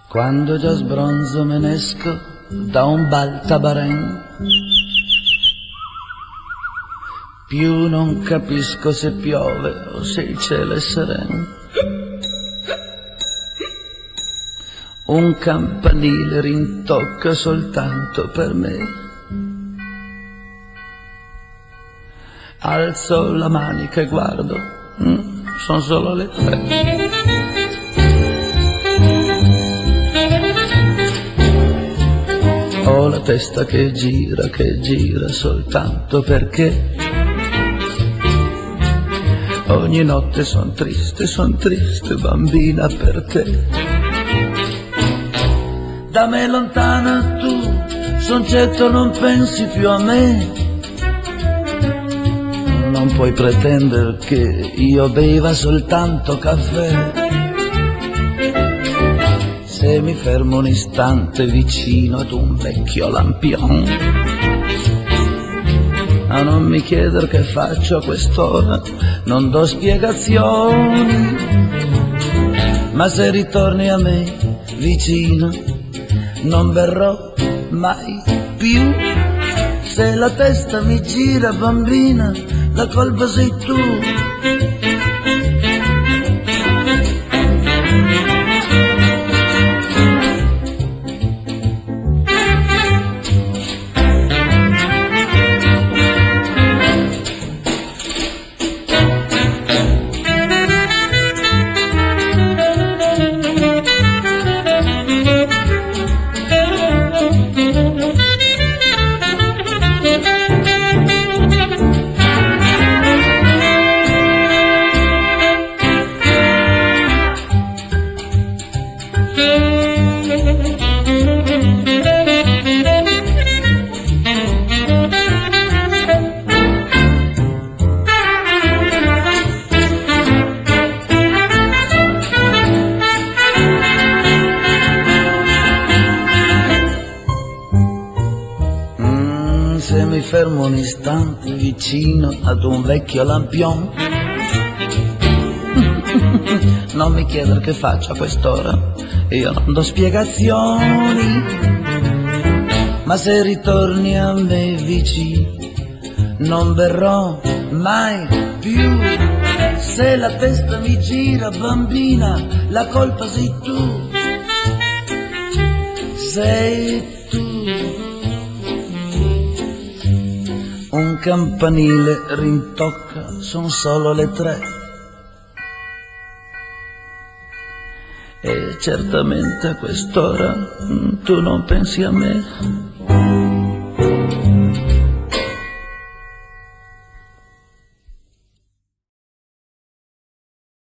Quando già sbronzo me ne esco da un bal tabaren, più non capisco se piove o se il cielo è sereno. Un campanile rintocca soltanto per me. Alzo la manica e guardo, sono solo le 3. Ho la testa che gira soltanto perché ogni notte son triste bambina per te. Da me lontana tu, son certo non pensi più a me. Non puoi pretendere che io beva soltanto caffè. Se mi fermo un istante vicino ad un vecchio lampion, a non mi chieder che faccio a quest'ora, non do spiegazioni. Ma se ritorni a me vicino, non verrò mai più. Se la testa mi gira bambina, la colpa sei tu. Se mi fermo un istante vicino ad un vecchio lampion, non mi chiedere che faccio a quest'ora, io non do spiegazioni. Ma se ritorni a me vicino, non verrò mai più. Se la testa mi gira bambina, la colpa sei tu. Sei tu. Un campanile rintocca, son solo le 3. E certamente a quest'ora tu non pensi a me.